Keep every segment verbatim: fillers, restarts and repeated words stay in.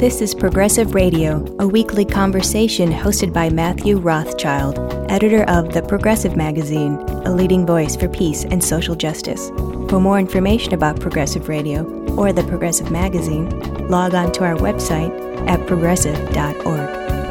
This is Progressive Radio, a weekly conversation hosted by Matthew Rothschild, editor of The Progressive Magazine, a leading voice for peace and social justice. For more information about Progressive Radio or The Progressive Magazine, log on to our website at progressive dot org.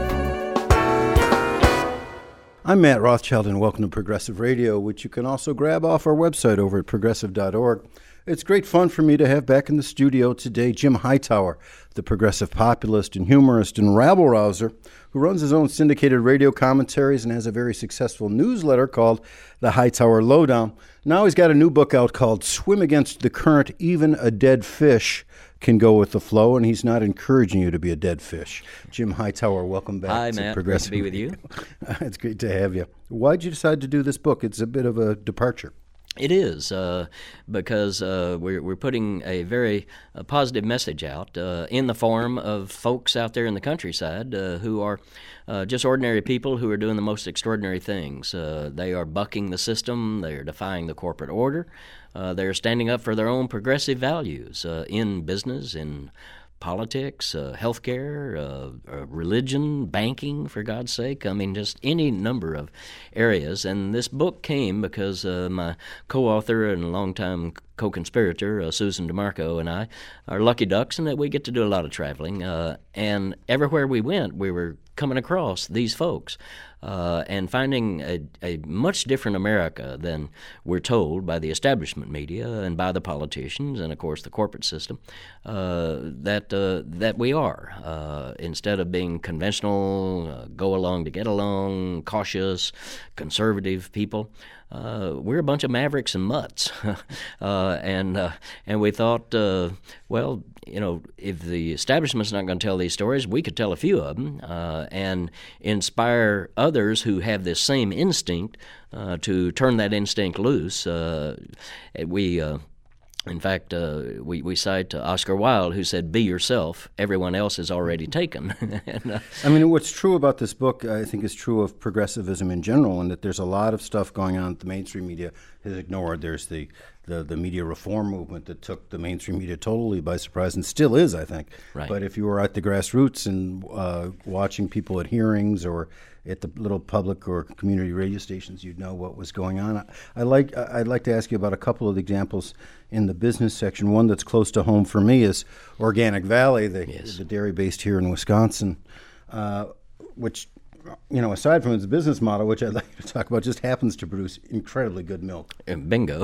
I'm Matt Rothschild, and welcome to Progressive Radio, which you can also grab off our website over at progressive dot org. It's great fun for me to have back in the studio today Jim Hightower, the progressive populist and humorist and rabble-rouser who runs his own syndicated radio commentaries and has a very successful newsletter called The Hightower Lowdown. Now he's got a new book out called Swim Against the Current, Even a Dead Fish Can Go with the Flow, and he's not encouraging you to be a dead fish. Jim Hightower, welcome back Hi, to Matt. Progressive. Great to be with you. It's great to have you. Why'd you decide to do this book? It's a bit of a departure. It is, uh, because uh, we're, we're putting a very uh, positive message out uh, in the form of folks out there in the countryside uh, who are uh, just ordinary people who are doing the most extraordinary things. Uh, they are bucking the system. They are defying the corporate order. Uh, they're standing up for their own progressive values uh, in business, in politics, uh, healthcare, uh, uh, religion, banking, for God's sake. I mean, just any number of areas. And this book came because uh, my co-author and longtime co-conspirator, uh, Susan DeMarco, and I are lucky ducks in that we get to do a lot of traveling. Uh, and everywhere we went, we were coming across these folks uh, and finding a, a much different America than we're told by the establishment media and by the politicians and, of course, the corporate system uh, that uh, that we are. Uh, instead of being conventional, uh, go along to get along, cautious, conservative people, Uh, we're a bunch of mavericks and mutts, uh, and uh, and we thought, uh, well, you know, if the establishment's not going to tell these stories, we could tell a few of them uh, and inspire others who have this same instinct uh, to turn that instinct loose. Uh, we. Uh, In fact, uh, we, we cite uh, Oscar Wilde, who said, "Be yourself. Everyone else is already taken." and, uh, I mean, what's true about this book, I think, is true of progressivism in general, and that there's a lot of stuff going on that the mainstream media has ignored. There's the, the, the media reform movement that took the mainstream media totally by surprise, and still is, I think. Right. But if you were at the grassroots and uh, watching people at hearings or at the little public or community radio stations, you'd know what was going on. I, I like, I'd like to ask you about a couple of examples in the business section. One that's close to home for me is Organic Valley, the, yes. the dairy based here in Wisconsin, uh, which, you know, aside from its business model, which I'd like to talk about, just happens to produce incredibly good milk. Bingo.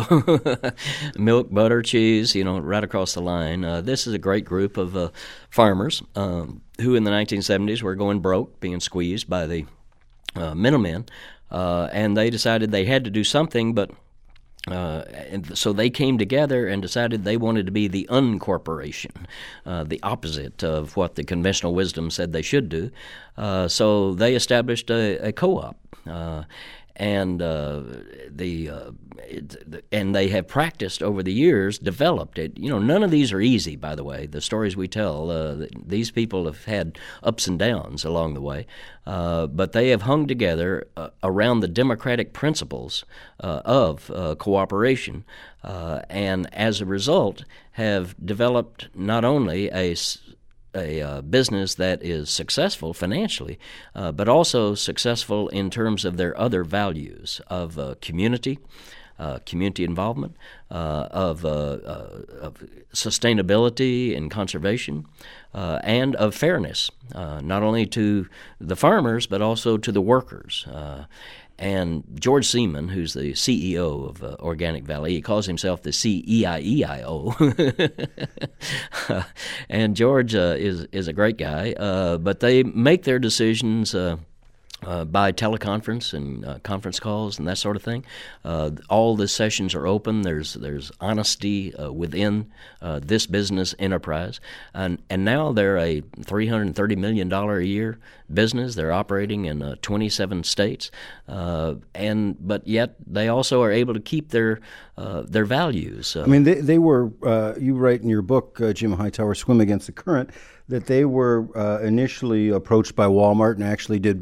Milk, butter, cheese, you know, right across the line. Uh, this is a great group of uh, farmers um, who in the nineteen seventies were going broke, being squeezed by the uh, middlemen, uh, and they decided they had to do something, but Uh, and so they came together and decided they wanted to be the uncorporation, uh, the opposite of what the conventional wisdom said they should do. Uh, so they established a, a co-op, uh, and uh, the uh, it, and they have practiced over the years, developed it. You know, none of these are easy, by the way. The stories we tell, uh, these people have had ups and downs along the way, uh, but they have hung together uh, around the democratic principles uh, of uh, cooperation, uh, and as a result, have developed not only a a uh, business that is successful financially, uh, but also successful in terms of their other values of uh, community, uh, community involvement, uh, of, uh, uh, of sustainability and conservation, uh, and of fairness, uh, not only to the farmers, but also to the workers. Uh, And George Seaman, who's the C E O of uh, Organic Valley, he calls himself the C E I E I O. And George uh, is is a great guy, uh, but they make their decisions uh, uh, by teleconference and uh, conference calls and that sort of thing. Uh, all the sessions are open. There's there's honesty uh, within uh, this business enterprise, and and now they're a three hundred thirty million dollars a year business. They're operating in uh, twenty-seven states, uh, and but yet they also are able to keep their uh, their values. Uh, I mean, they they were. Uh, you write in your book, uh, Jim Hightower, "Swim Against the Current," that they were uh, initially approached by Walmart and actually did business with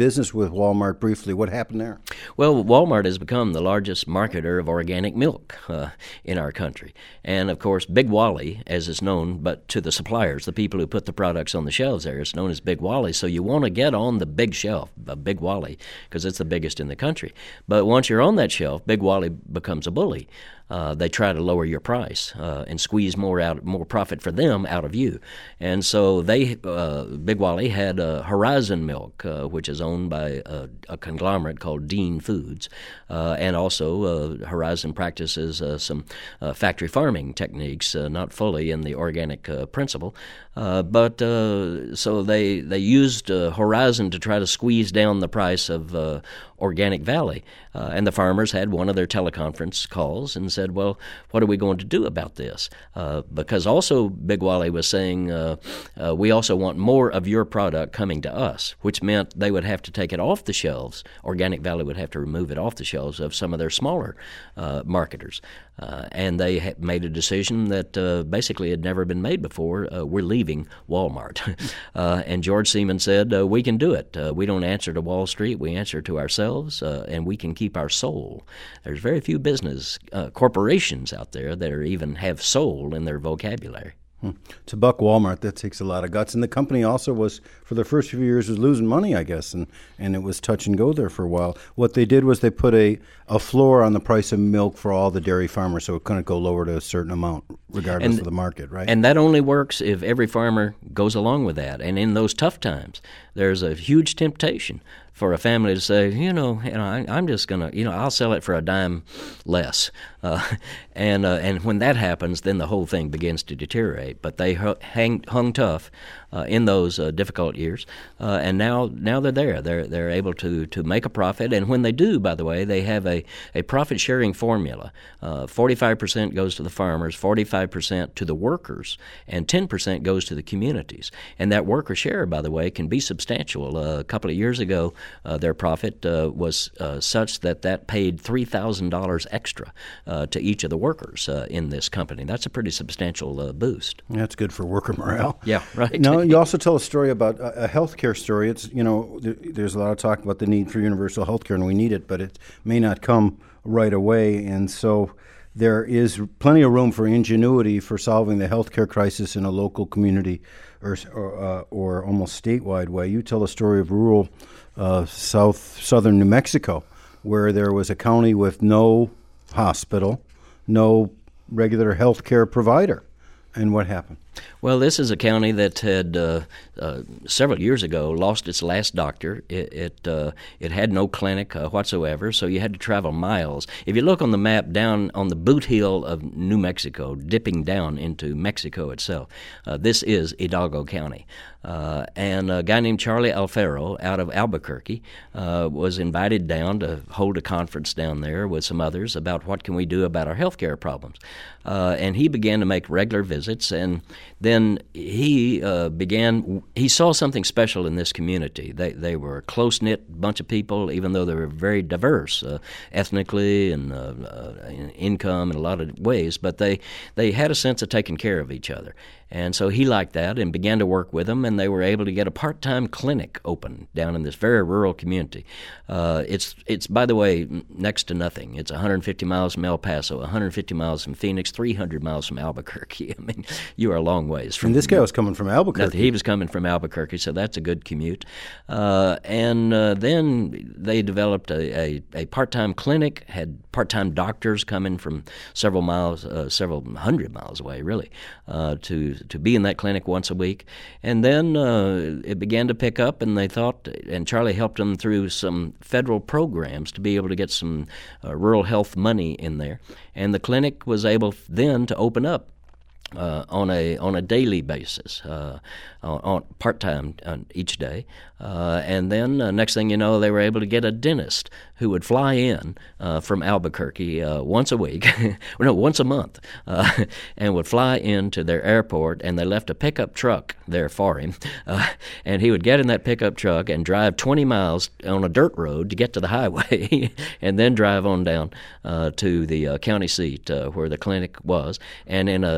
with Walmart briefly. What happened there? Well, Walmart has become the largest marketer of organic milk uh, in our country. And, of course, Big Wally, as is known, but to the suppliers, the people who put the products on the shelves there, it's known as Big Wally. So you want to get on the big shelf, uh, Big Wally, because it's the biggest in the country. But once you're on that shelf, Big Wally becomes a bully. Uh, they try to lower your price uh, and squeeze more out, more profit for them out of you. And so they, uh, Big Wally had uh, Horizon Milk, uh, which is owned by a, a conglomerate called Dean Foods, uh, and also uh, Horizon practices uh, some uh, factory farming techniques, uh, not fully in the organic uh, principle, uh, but uh, so they they used uh, Horizon to try to squeeze down the price of uh, Organic Valley, uh, and the farmers had one of their teleconference calls and said, well, what are we going to do about this? Uh, because also Big Wally was saying, uh, uh, we also want more of your product coming to us, which meant they would have to take it off the shelves. Organic Valley would have to remove it off the shelves of some of their smaller uh, marketers. Uh, and they ha- made a decision that uh, basically had never been made before. Uh, we're leaving Walmart. uh, and George Seaman said, uh, we can do it. Uh, we don't answer to Wall Street. We answer to ourselves, uh, and we can keep our soul. There's very few business uh, corporations out there that are even have soul in their vocabulary. Hmm. To buck Walmart, that takes a lot of guts. And the company also was, for the first few years, was losing money, I guess, and, and it was touch and go there for a while. What they did was they put a, a floor on the price of milk for all the dairy farmers, so it couldn't go lower to a certain amount, regardless and, of the market, right? And that only works if every farmer goes along with that. And in those tough times, there's a huge temptation for a family to say, you know, you know, I, I'm just gonna, you know, I'll sell it for a dime less, uh, and uh, and when that happens, then the whole thing begins to deteriorate. But they hung, hung tough uh, in those uh, difficult years, uh, and now now they're there. They're they're able to to make a profit, and when they do, by the way, they have a, a profit sharing formula. Uh, forty-five percent goes to the farmers, forty-five percent to the workers, and ten percent goes to the communities. And that worker share, by the way, can be substantial. Uh, a couple of years ago, Uh, their profit uh, was uh, such that that paid three thousand dollars extra uh, to each of the workers uh, in this company. That's a pretty substantial uh, boost. That's good for worker morale. Yeah, right. Now, you also tell a story about a, a healthcare story. It's, you know, there, there's a lot of talk about the need for universal healthcare, and we need it, but it may not come right away. And so there is plenty of room for ingenuity for solving the healthcare crisis in a local community or or, uh, or almost statewide way. You tell a story of rural Uh, south southern New Mexico, where there was a county with no hospital, no regular health care provider. And what happened? Well, this is a county that had uh, uh, several years ago lost its last doctor. It it, uh, it had no clinic uh, whatsoever, so you had to travel miles. If you look on the map down on the boot hill of New Mexico, dipping down into Mexico itself, uh, this is Hidalgo County. Uh, and a guy named Charlie Alfaro out of Albuquerque uh, was invited down to hold a conference down there with some others about what can we do about our health care problems. Uh, and he began to make regular visits, and then he uh, began, he saw something special in this community. They they were a close-knit bunch of people, even though they were very diverse uh, ethnically and uh, uh, in income in a lot of ways, but they, they had a sense of taking care of each other. And so he liked that and began to work with them, and they were able to get a part-time clinic open down in this very rural community. Uh, it's, it's by the way, next to nothing. It's one hundred fifty miles from El Paso, one hundred fifty miles from Phoenix, three hundred miles from Albuquerque. I mean, you are a long ways from... And this guy was coming from Albuquerque. Nothing. He was coming from Albuquerque, so that's a good commute. Uh, and uh, then they developed a, a, a part-time clinic, had part-time doctors coming from several miles, uh, several hundred miles away, really, uh, to to be in that clinic once a week. And then uh, it began to pick up, and they thought, and Charlie helped them through some federal programs to be able to get some uh, rural health money in there. And the clinic was able then to open up Uh, on a on a daily basis, uh, on, on part-time uh, each day. Uh, and then uh, next thing you know, they were able to get a dentist who would fly in uh, from Albuquerque uh, once a week, no, once a month, uh, and would fly into their airport, and they left a pickup truck there for him. Uh, and he would get in that pickup truck and drive twenty miles on a dirt road to get to the highway, and then drive on down uh, to the uh, county seat uh, where the clinic was. And in a in a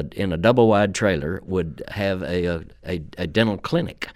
double-wide trailer would have a a, a, a dental clinic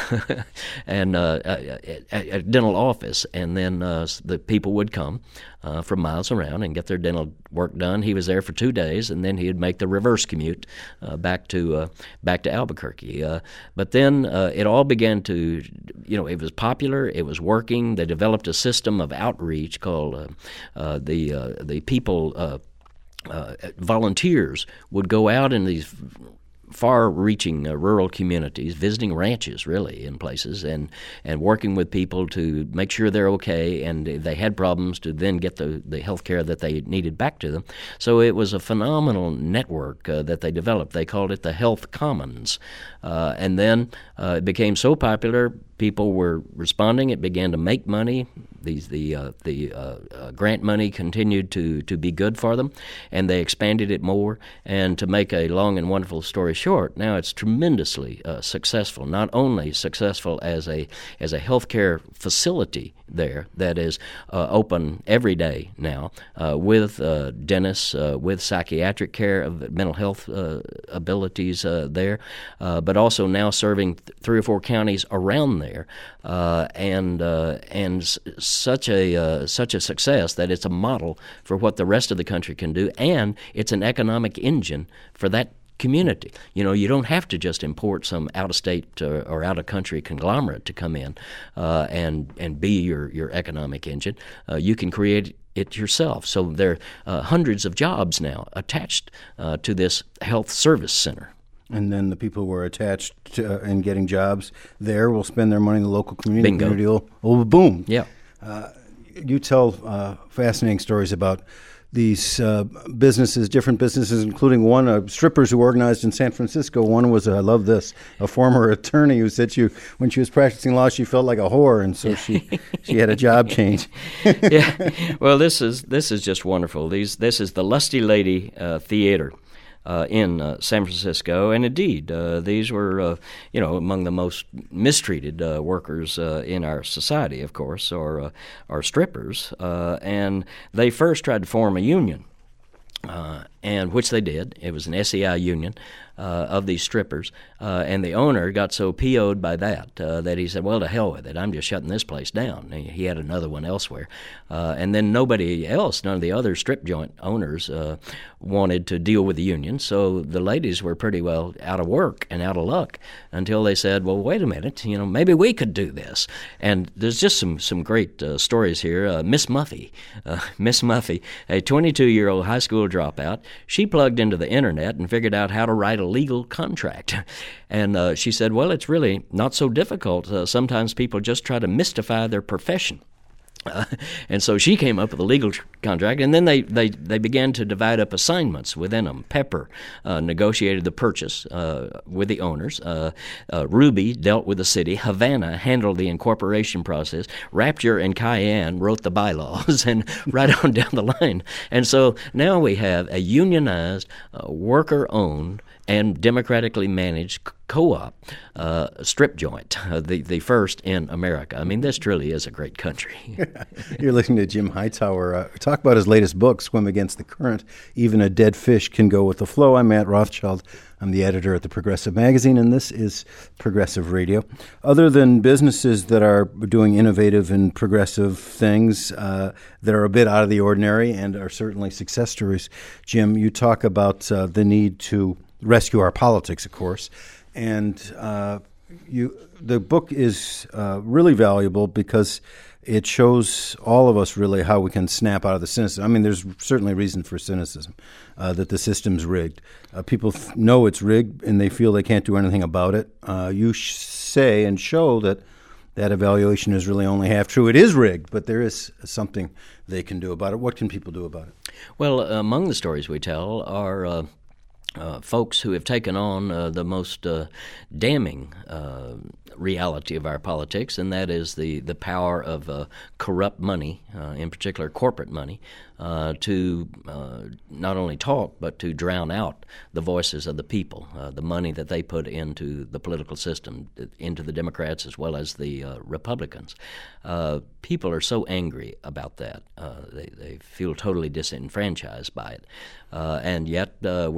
and uh, a, a, a dental office, and then uh, the people would come uh, from miles around and get their dental work done. He was there for two days, and then he'd make the reverse commute uh, back to uh, back to Albuquerque. Uh, but then uh, it all began to, you know, it was popular, it was working. They developed a system of outreach called uh, uh, the uh, the people. Uh, Uh, volunteers would go out in these far-reaching uh, rural communities, visiting ranches, really, in places, and, and working with people to make sure they're okay, and if they had problems, to then get the, the health care that they needed back to them. So it was a phenomenal network uh, that they developed. They called it the Health Commons. Uh, and then uh, it became so popular, people were responding. It began to make money. These, the uh, the uh, uh, grant money continued to, to be good for them, and they expanded it more. And to make a long and wonderful story short, now it's tremendously uh, successful. Not only successful as a as a healthcare facility there that is uh, open every day now uh, with uh, dentists, uh, with psychiatric care of mental health uh, abilities uh, there, uh, but also now serving th- three or four counties around there, uh, and uh, and s- such a uh, such a success that it's a model for what the rest of the country can do, and it's an economic engine for that community. You know, you don't have to just import some out-of-state uh, or out-of-country conglomerate to come in uh, and and be your, your economic engine. Uh, you can create it yourself. So there are uh, hundreds of jobs now attached uh, to this health service center. And then the people who are attached to, uh, and getting jobs there will spend their money in the local community. Bingo. Community will, will boom. Yeah. Uh, you tell uh, fascinating stories about these uh, businesses, different businesses, including one, uh, strippers who organized in San Francisco. One was, uh, I love this, a former attorney who said she, when she was practicing law, she felt like a whore, and so she she had a job change. Yeah, well, this is this is just wonderful. These this is the Lusty Lady uh, Theater. Uh, in uh, San Francisco, and indeed, uh, these were, uh, you know, among the most mistreated uh, workers uh, in our society, of course, or uh, are strippers. Uh, and they first tried to form a union, uh, and which they did. It was an S E I union uh, of these strippers, uh, and the owner got so P O'd by that uh, that he said, "Well, to hell with it. I'm just shutting this place down." And he had another one elsewhere, uh, and then nobody else, none of the other strip joint owners, uh, wanted to deal with the union. So the ladies were pretty well out of work and out of luck until they said, "Well, wait a minute. You know, maybe we could do this." And there's just some some great uh, stories here. Uh, Miss Muffy, uh, Miss Muffy, a twenty-two-year-old high school dropout. She plugged into the internet and figured out how to write a legal contract. And uh, she said, well, it's really not so difficult. Uh, sometimes people just try to mystify their profession. Uh, and so she came up with a legal tr- contract, and then they, they, they began to divide up assignments within them. Pepper uh, negotiated the purchase uh, with the owners. Uh, uh, Ruby dealt with the city. Havana handled the incorporation process. Rapture and Cayenne wrote the bylaws, and right on down the line. And so now we have a unionized, uh, worker-owned, and democratically managed co-op uh, strip joint, uh, the, the first in America. I mean, this truly is a great country. You're listening to Jim Hightower uh, talk about his latest book, Swim Against the Current. Even a Dead Fish Can Go with the Flow. I'm Matt Rothschild. I'm the editor at the Progressive Magazine, and this is Progressive Radio. Other than businesses that are doing innovative and progressive things uh, that are a bit out of the ordinary and are certainly success stories, Jim, you talk about uh, the need to rescue our politics, of course. And uh, you, the book is uh, really valuable because it shows all of us really how we can snap out of the cynicism. I mean, there's certainly reason for cynicism, uh, that the system's rigged. Uh, people f- know it's rigged, and they feel they can't do anything about it. Uh, you sh- say and show that that evaluation is really only half true. It is rigged, but there is something they can do about it. What can people do about it? Well, among the stories we tell are Uh Uh, folks who have taken on uh, the most uh, damning uh, reality of our politics, and that is the, the power of uh, corrupt money, uh, in particular corporate money, uh, to uh, not only talk but to drown out the voices of the people, uh, the money that they put into the political system, into the Democrats as well as the uh, Republicans. Uh, people are so angry about that. Uh, they, they feel totally disenfranchised by it. Uh, and yet uh, we're told,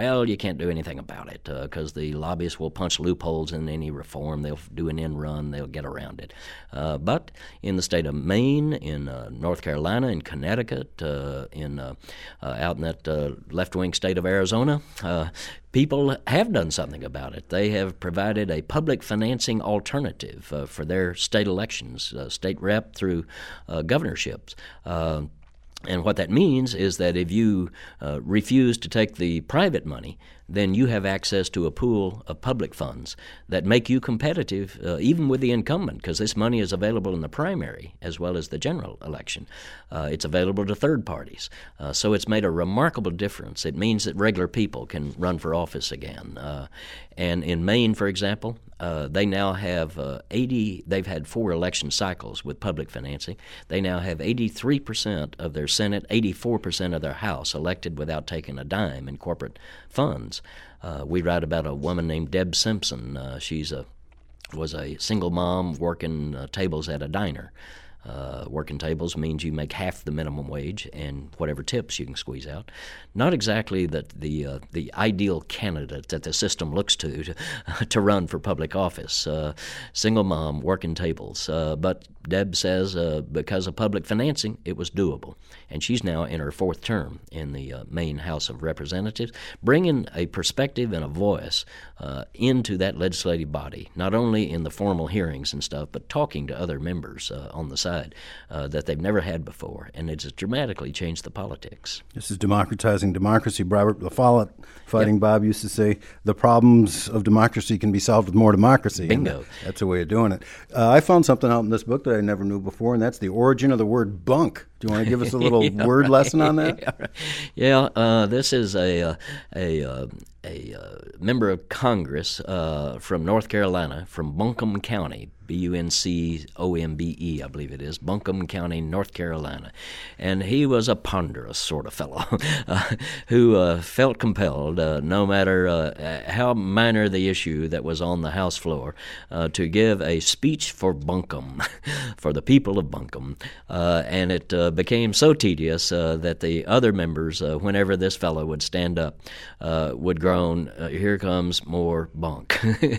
well, you can't do anything about it because uh, the lobbyists will punch loopholes in any reform. They'll do an end run. They'll get around it. Uh, but in the state of Maine, in uh, North Carolina, in Connecticut, uh, in uh, uh, out in that uh, left-wing state of Arizona, uh, people have done something about it. They have provided a public financing alternative uh, for their state elections, uh, state rep through uh, governorships. Uh, And what that means is that if you uh, refuse to take the private money, then you have access to a pool of public funds that make you competitive uh, even with the incumbent, because this money is available in the primary as well as the general election. Uh, it's available to third parties. Uh, so it's made a remarkable difference. It means that regular people can run for office again. Uh, and in Maine, for example, uh, they now have uh, eighty, they've had four election cycles with public financing. They now have eighty-three percent of their Senate, eighty-four percent of their House elected without taking a dime in corporate funds. Uh, we write about a woman named Deb Simpson. Uh, she's a was a single mom working uh, tables at a diner. Uh, working tables means you make half the minimum wage and whatever tips you can squeeze out. Not exactly the the, uh, the ideal candidate that the system looks to to, to run for public office. Uh, single mom working tables. Uh, but Deb says uh, because of public financing, it was doable. And she's now in her fourth term in the uh, Maine House of Representatives, bringing a perspective and a voice uh, into that legislative body, not only in the formal hearings and stuff, but talking to other members uh, on the side uh, that they've never had before. And it's dramatically changed the politics. This is democratizing democracy. Robert LaFollette, Fighting Yep. Bob, used to say the problems of democracy can be solved with more democracy. Bingo. And that's a way of doing it. Uh, I found something out in this book that I never knew before, and that's the origin of the word bunk. Do you want to give us a little Yeah, word right. lesson on that? Yeah, right. yeah uh, this is a uh, a uh, a uh, member of Congress uh, from North Carolina, from Buncombe County, B U N C O M B E, I believe it is, Buncombe County, North Carolina. And he was a ponderous sort of fellow uh, who uh, felt compelled, uh, no matter uh, how minor the issue that was on the House floor, uh, to give a speech for Buncombe, for the people of Buncombe. Uh, and it uh, became so tedious uh, that the other members, uh, whenever this fellow would stand up, uh, would groan, uh, "Here comes more bunk."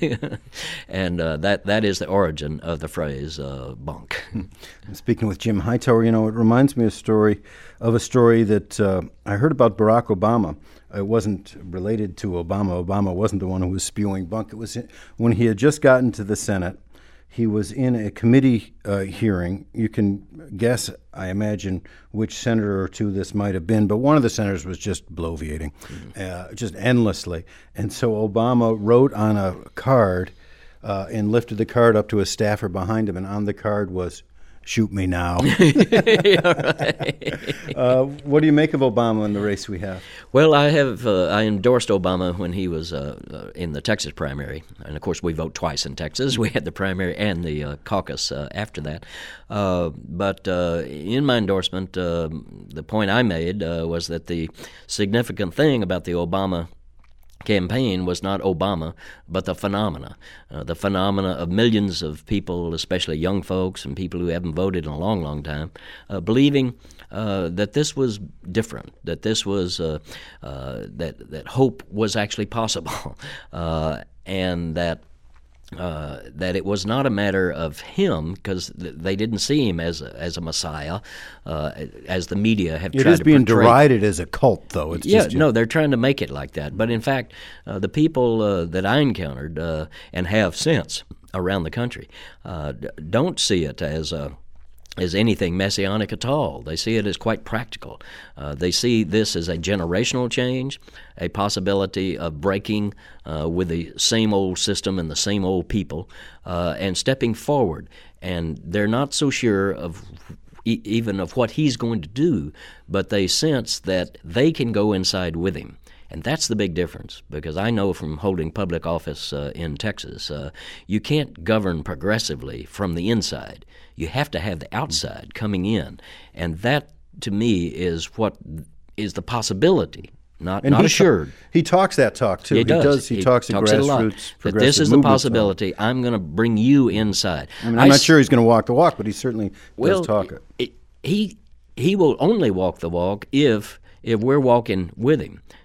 And uh, that that is the origin of the phrase uh, bunk. And speaking with Jim Hightower, you know, it reminds me of a story of a story that uh, I heard about Barack Obama. It wasn't related to Obama. Obama wasn't the one who was spewing bunk. It was when he had just gotten to the Senate. He was in a committee uh, hearing. You can guess, I imagine, which senator or two this might have been, but one of the senators was just bloviating, mm-hmm. uh, just endlessly. And so Obama wrote on a card uh, and lifted the card up to a staffer behind him, and on the card was, "Shoot me now." uh, what do you make of Obama in the race we have? Well, I have uh, I endorsed Obama when he was uh, uh, in the Texas primary, and of course we vote twice in Texas. We had the primary and the uh, caucus uh, after that. Uh, but uh, in my endorsement, uh, the point I made uh, was that the significant thing about the Obama campaign was not Obama, but the phenomena, uh, the phenomena of millions of people, especially young folks and people who haven't voted in a long, long time, uh, believing uh, that this was different, that this was uh, uh, that that hope was actually possible, uh, and that. Uh, that it was not a matter of him, because th- they didn't see him as a, as a messiah, uh, as the media have It tried is to being portray. derided as a cult, though. It's Yeah, just, no, they're trying to make it like that. But in fact, uh, the people uh, that I encountered uh, and have since around the country uh, d- don't see it as a as anything messianic at all. They see it as quite practical. Uh, they see this as a generational change, a possibility of breaking uh, with the same old system and the same old people, uh, and stepping forward. And they're not so sure of e- even of what he's going to do, but they sense that they can go inside with him. And that's the big difference, because I know from holding public office uh, in Texas, uh, you can't govern progressively from the inside. You have to have the outside coming in. And that, to me, is what is the possibility, not, And not he assured. Ta- he talks that talk, too. He does. He, He talks at talks it a lot. grassroots, That this is the possibility. I'm going to bring you inside. I mean, I'm I not sure he's going to walk the walk, but he certainly well, does talk it. it. He he will only walk the walk if if we're walking with him.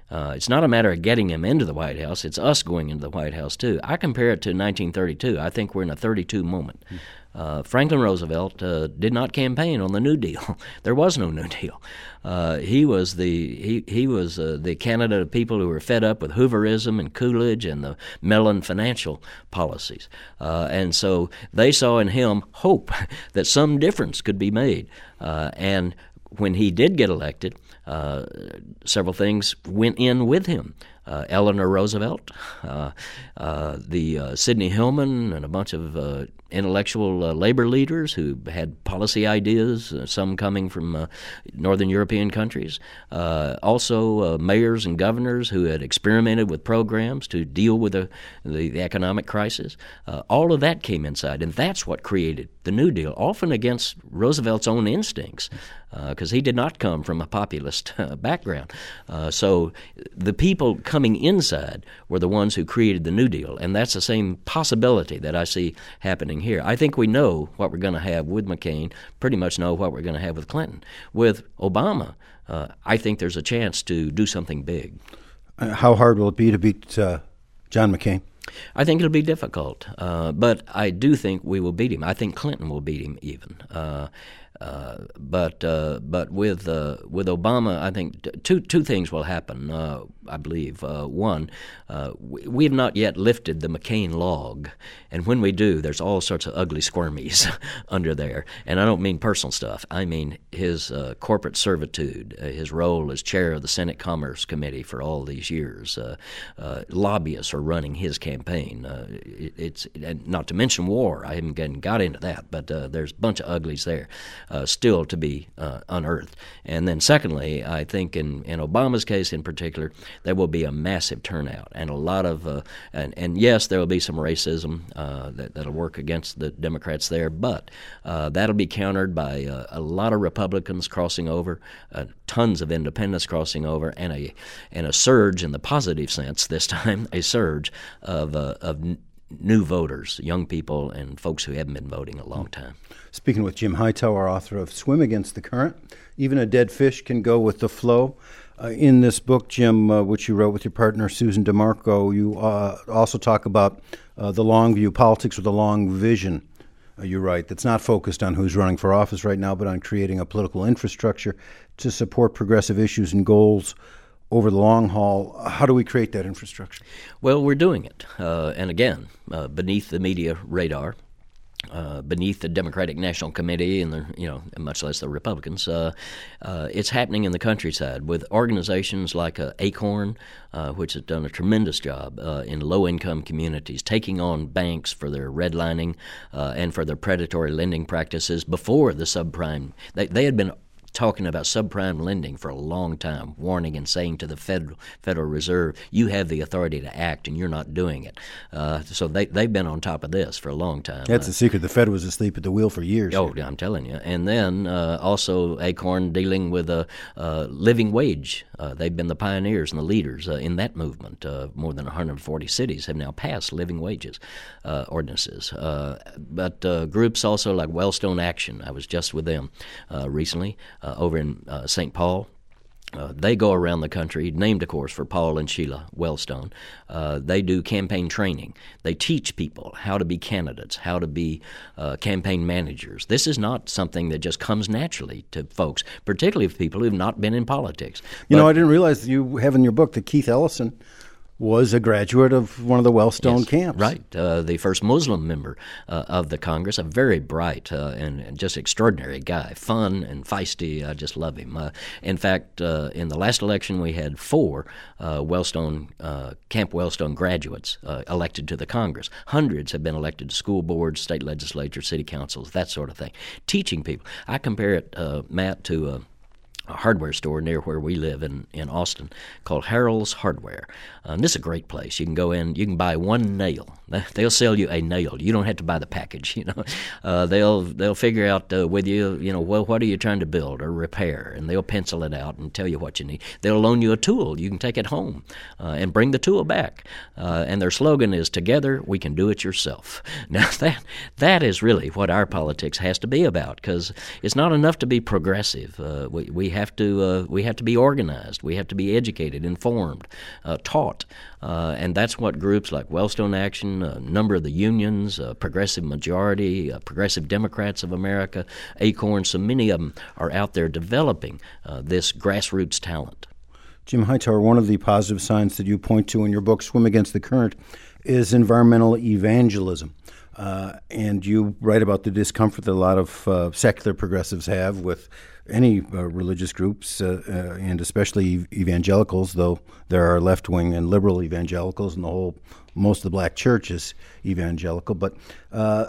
Uh, it's not a matter of getting him into the White House. It's us going into the White House, too. I compare it to nineteen thirty-two. I think we're in a thirty-two moment. Uh, Franklin Roosevelt uh, did not campaign on the New Deal. There was no New Deal. Uh, he was the he he was uh, the candidate of people who were fed up with Hooverism and Coolidge and the Mellon financial policies, uh, and so they saw in him hope that some difference could be made. Uh, and when he did get elected, uh, several things went in with him. Uh, Eleanor Roosevelt, uh, uh, the uh, Sidney Hillman, and a bunch of uh, intellectual uh, labor leaders who had policy ideas, uh, some coming from uh, northern European countries. Uh, also, uh, mayors and governors who had experimented with programs to deal with the, the, the economic crisis. Uh, all of that came inside, and that's what created the New Deal, often against Roosevelt's own instincts, because uh, he did not come from a populist uh, background. Uh, so the people coming inside were the ones who created the New Deal, and that's the same possibility that I see happening here. I think we know what we're going to have with McCain, pretty much know what we're going to have with Clinton. With Obama, uh, I think there's a chance to do something big. Uh, how hard will it be to beat uh, John McCain? I think it'll be difficult, uh, but I do think we will beat him. I think Clinton will beat him even. Uh, Uh, but uh, but with uh, with Obama, I think t- two two things will happen. Uh, I believe uh, one, uh, we, we have not yet lifted the McCain log, and when we do, there's all sorts of ugly squirmies under there. And I don't mean personal stuff. I mean his uh, corporate servitude, uh, his role as chair of the Senate Commerce Committee for all these years. Uh, uh, lobbyists are running his campaign. Uh, it, it's and not to mention war. I haven't gotten, got into that, but uh, there's a bunch of uglies there. Uh, still to be uh, unearthed. And then secondly, I think in, in Obama's case in particular, there will be a massive turnout and a lot of, uh, and, and yes, there will be some racism uh, that, that'll work against the Democrats there, but uh, that'll be countered by uh, a lot of Republicans crossing over, uh, tons of independents crossing over, and a and a surge in the positive sense this time, a surge of uh, of new voters, young people, and folks who haven't been voting a long time. Speaking with Jim Hightower, author of Swim Against the Current, Even a Dead Fish Can Go with the Flow. Uh, in this book, Jim, uh, which you wrote with your partner Susan DeMarco, you uh, also talk about uh, the long view, politics with a long vision. Uh, you write, that's not focused on who's running for office right now, but on creating a political infrastructure to support progressive issues and goals over the long haul. How do we create that infrastructure? Well, we're doing it. Uh, and again, uh, beneath the media radar, uh, beneath the Democratic National Committee and the, you know, much less the Republicans, uh, uh, it's happening in the countryside with organizations like uh, ACORN, uh, which has done a tremendous job uh, in low-income communities, taking on banks for their redlining uh, and for their predatory lending practices before the subprime. They, they had been talking about subprime lending for a long time, warning and saying to the Federal Federal Reserve, you have the authority to act and you're not doing it. Uh, so they, they've been on top of this for a long time. That's uh, the secret. The Fed was asleep at the wheel for years. Oh, here. I'm telling you. And then uh, also ACORN dealing with a uh, living wage. Uh, they've been the pioneers and the leaders uh, in that movement. Uh, more than one hundred forty cities have now passed living wages uh, ordinances. Uh, but uh, groups also like Wellstone Action, I was just with them uh, recently, Uh, over in uh, Saint Paul. Uh, they go around the country, named, of course, for Paul and Sheila Wellstone. Uh, they do campaign training. They teach people how to be candidates, how to be uh, campaign managers. This is not something that just comes naturally to folks, particularly for people who have not been in politics. You but, know, I didn't realize you have in your book that Keith Ellison was a graduate of one of the Wellstone yes, camps. Right, uh, the first Muslim member uh, of the Congress, a very bright uh, and, and just extraordinary guy, fun and feisty. I just love him. Uh, in fact, uh, in the last election, we had four uh, Wellstone, uh, Camp Wellstone graduates uh, elected to the Congress. Hundreds have been elected to school boards, state legislatures, city councils, that sort of thing. Teaching people. I compare it, uh, Matt, to uh, a hardware store near where we live in, in Austin called Harold's Hardware. Um, this is a great place. You can go in, you can buy one nail. They'll sell you a nail. You don't have to buy the package, you know. Uh, they'll they'll figure out uh, with you, you know, well, what are you trying to build or repair? And they'll pencil it out and tell you what you need. They'll loan you a tool. You can take it home uh, and bring the tool back. Uh, and their slogan is, together we can do it yourself. Now, that that is really what our politics has to be about, because it's not enough to be progressive. Uh, we, we have to uh, we have to be organized. We have to be educated, informed, uh, taught, uh, and that's what groups like Wellstone Action, a number of the unions, uh, Progressive Majority, uh, Progressive Democrats of America, ACORN, so many of them are out there developing uh, this grassroots talent. Jim Hightower, one of the positive signs that you point to in your book, Swim Against the Current, is environmental evangelism. Uh, and you write about the discomfort that a lot of uh, secular progressives have with any uh, religious groups, uh, uh, and especially evangelicals, though there are left-wing and liberal evangelicals, and the whole, most of the black church is evangelical. But uh,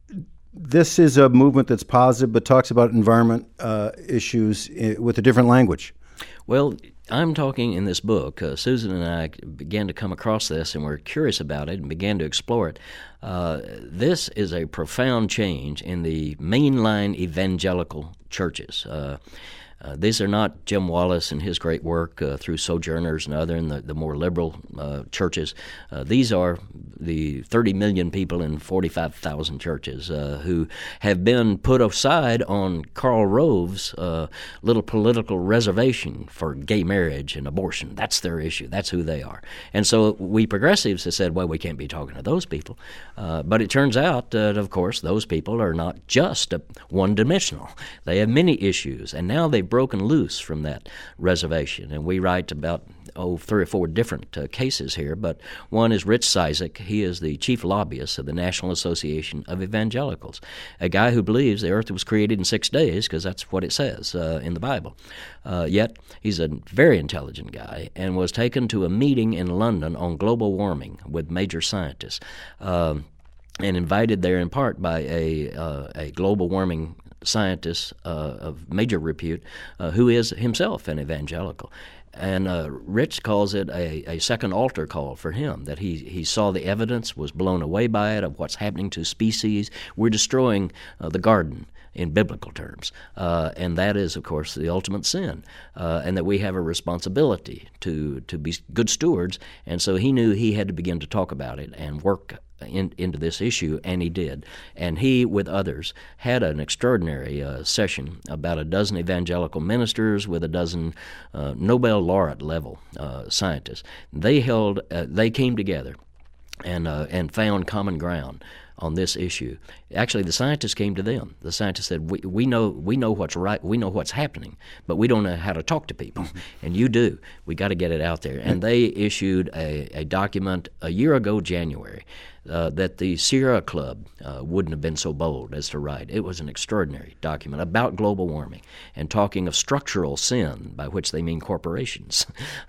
this is a movement that's positive, but talks about environment uh, issues with a different language. Well, I'm talking in this book. Uh, Susan and I began to come across this, and we're curious about it and began to explore it. Uh, this is a profound change in the mainline evangelical churches. Uh, Uh, these are not Jim Wallace and his great work uh, through Sojourners and other and the, the more liberal uh, churches. Uh, these are the thirty million people in forty-five thousand churches uh, who have been put aside on Karl Rove's uh, little political reservation for gay marriage and abortion. That's their issue. That's who they are. And so we progressives have said, well, we can't be talking to those people. Uh, but it turns out that, of course, those people are not just uh, one-dimensional. They have many issues, and now they've broken loose from that reservation. And we write about, oh, three or four different uh, cases here, but one is Rich Cizik. He is the chief lobbyist of the National Association of Evangelicals, a guy who believes the earth was created in six days because that's what it says uh, in the Bible. Uh, yet he's a very intelligent guy and was taken to a meeting in London on global warming with major scientists um, and invited there in part by a, uh, a global warming scientist uh, of major repute uh, who is himself an evangelical. And uh, Rich calls it a, a second altar call for him, that he, he saw the evidence, was blown away by it, of what's happening to species. We're destroying uh, the garden in biblical terms, uh, and that is, of course, the ultimate sin, uh, and that we have a responsibility to, to be good stewards. And so he knew he had to begin to talk about it and work In, into this issue, and he did. And he, with others, had an extraordinary uh, session, about a dozen evangelical ministers with a dozen uh, Nobel laureate-level uh, scientists. They held, uh, they came together and uh, and found common ground on this issue. Actually, the scientists came to them. The scientists said, we, we know we know what's right, we know what's happening, but we don't know how to talk to people. And you do. We got to get it out there. And they issued a, a document a year ago, January, uh, that the Sierra Club uh, wouldn't have been so bold as to write. It was an extraordinary document about global warming and talking of structural sin, by which they mean corporations.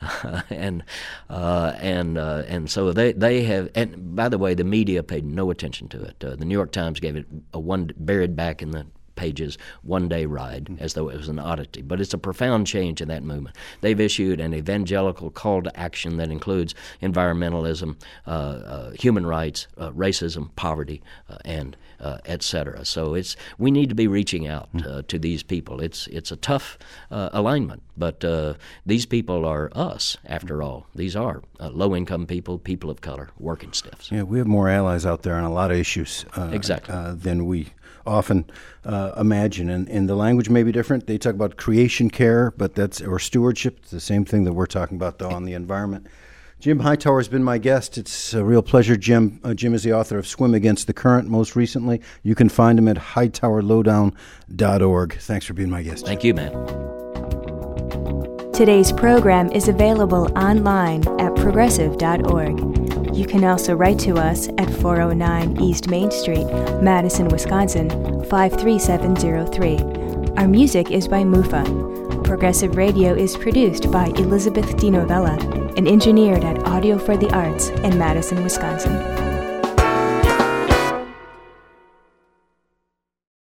and uh, and uh, and so they, they have, and by the way, the media paid no attention to it. Uh, the New York Times gave it a one buried back in the pages, one-day ride, mm-hmm. as though it was an oddity. But it's a profound change in that movement. They've issued an evangelical call to action that includes environmentalism, uh, uh, human rights, uh, racism, poverty, uh, and uh, et cetera. So it's we need to be reaching out uh, to these people. It's it's a tough uh, alignment, but uh, these people are us, after all. These are uh, low-income people, people of color, working stiffs. Yeah, we have more allies out there on a lot of issues uh, exactly. uh, than we often uh, imagine, and, and the language may be different. They talk about creation care, but that's or stewardship. It's the same thing that we're talking about, though, on the environment. Jim Hightower has been my guest. It's a real pleasure, Jim. Uh, Jim is the author of Swim Against the Current, most recently. You can find him at hightower lowdown dot org. Thanks for being my guest. Thank you, man. Today's program is available online at progressive dot org. You can also write to us at four oh nine East Main Street, Madison, Wisconsin, five three seven zero three. Our music is by Mufa. Progressive Radio is produced by Elizabeth DiNovella and engineered at Audio for the Arts in Madison, Wisconsin.